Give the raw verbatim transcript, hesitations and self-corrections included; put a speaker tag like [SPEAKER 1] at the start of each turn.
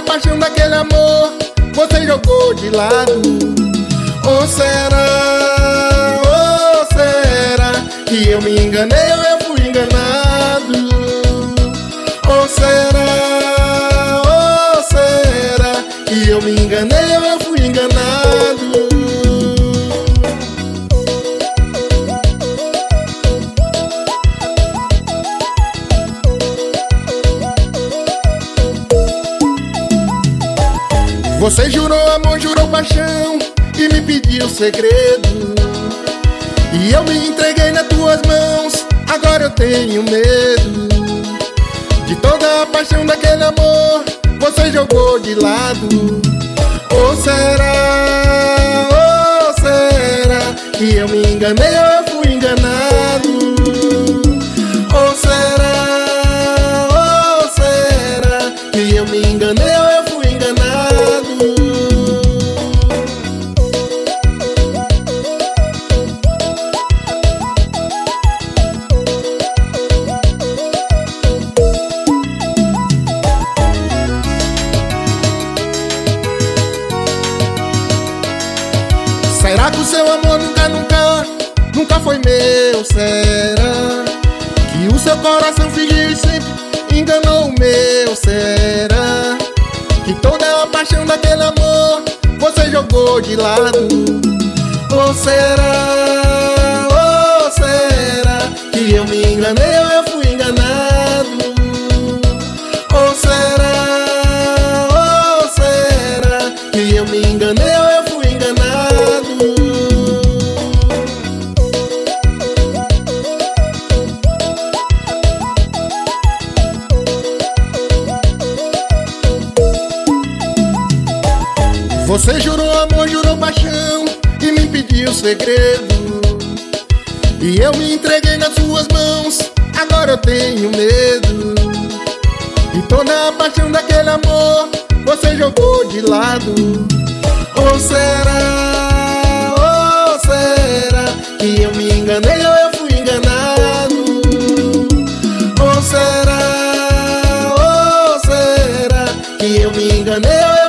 [SPEAKER 1] paixão daquele amor você jogou de lado. Ou será, ou será que eu me enganei ou eu fui enganado? Ou será, ou será que eu me enganei ou eu fui enganado? Você jurou amor, jurou paixão e me pediu segredo, e eu me entreguei nas tuas mãos. Agora eu tenho medo de toda a paixão daquele amor você jogou de lado. Ou será, ou será que eu me enganei ou eu fui enganado? Ou será, ou será que eu me enganei ou eu fui enganado? Será que o seu amor nunca, nunca, nunca foi meu? Será que o seu coração fingiu e sempre enganou o meu? Será que toda a paixão daquele amor você jogou de lado? Ou será, ou será que eu me enganei ou eu fui enganado? Ou será, ou será que eu me enganei ou eu fui enganado? Você jurou amor, jurou paixão e me pediu segredo, e eu me entreguei nas suas mãos. Agora eu tenho medo e toda a paixão daquele amor você jogou de lado. Ou será, ou será que eu me enganei ou eu fui enganado? Ou será, ou será que eu me enganei ou eu